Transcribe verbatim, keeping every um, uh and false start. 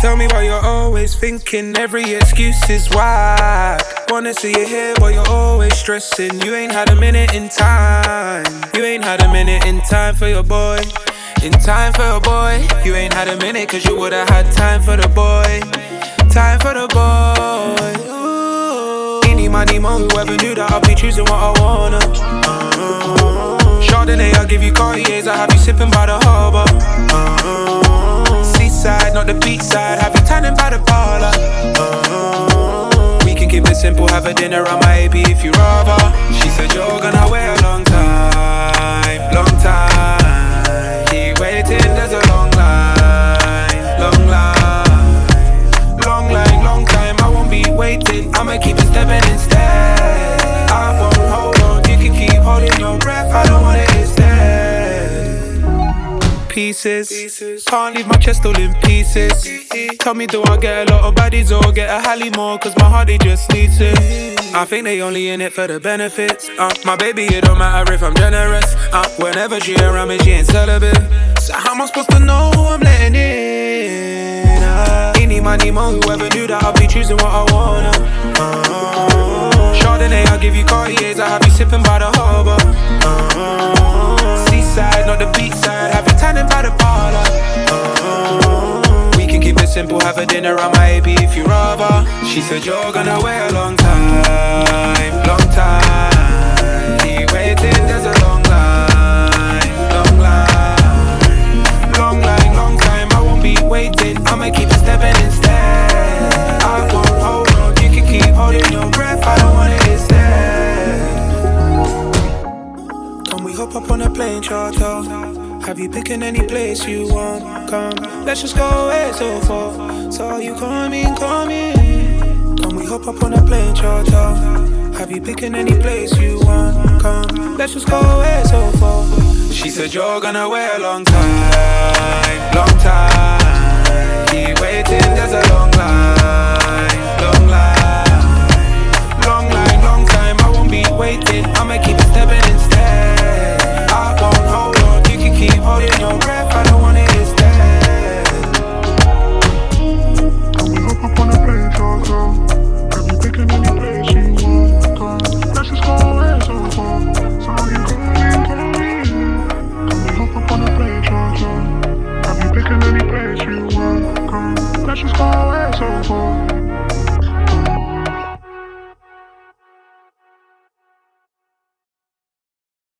Tell me why you're always thinking every excuse is why. Wanna see you here, but you're always stressing. You ain't had a minute in time. You ain't had a minute in time for your boy. In time for your boy. You ain't had a minute, cause you would've had time for the boy. Time for the boy. Ooh. Any money, mo, whoever knew that I'll be choosing what I wanna. uh, Chardonnay, I'll give you Cartiers, I'll have you sipping by the harbor. uh, Seaside, not the beach side, have you tanning by the parlor. uh, We can keep it simple, have a dinner on my A P if you rather. She said you're gonna wait a long time, long time. Keep waiting, there's a long line, long line, long line, long time. I won't be waiting, I'ma keep it stepping instead. I won't hold on, you can keep holding your breath, I don't want it instead. Pieces, pieces. Can't leave my chest all in pieces. Tell me, do I get a lot of baddies or get a Hallie more? Cause my heart, they just needs it. I think they only in it for the benefits. uh, My baby, it don't matter if I'm generous. uh, Whenever she around me, she ain't celibate. So how am I supposed to know who I'm letting in? uh, Any money, mo, whoever knew that I'll be choosing what I wanna. uh, Chardonnay, I'll give you Cartiers, I'll have you sipping by the harbor. uh, Seaside, not the beach side, have you tanning by the parlor. uh, We can keep it simple, have a dinner on my A P if you rather. She said you're gonna wait a long time, long time. Keep waiting, there's a long line, long line, long line, long time. I won't be waiting, I'ma keep it stepping instead. I won't hold on, you can keep holding your breath, I don't want it instead. Can we hop up on a plane charter? Have you picking any place you want? Come, let's just go away so far. So you coming, coming? Can we hop up on a plane charter? Have you picking any place you want? Come, let's just go away so far. She said you're gonna wait a long time, long time. Keep waiting, there's a long line.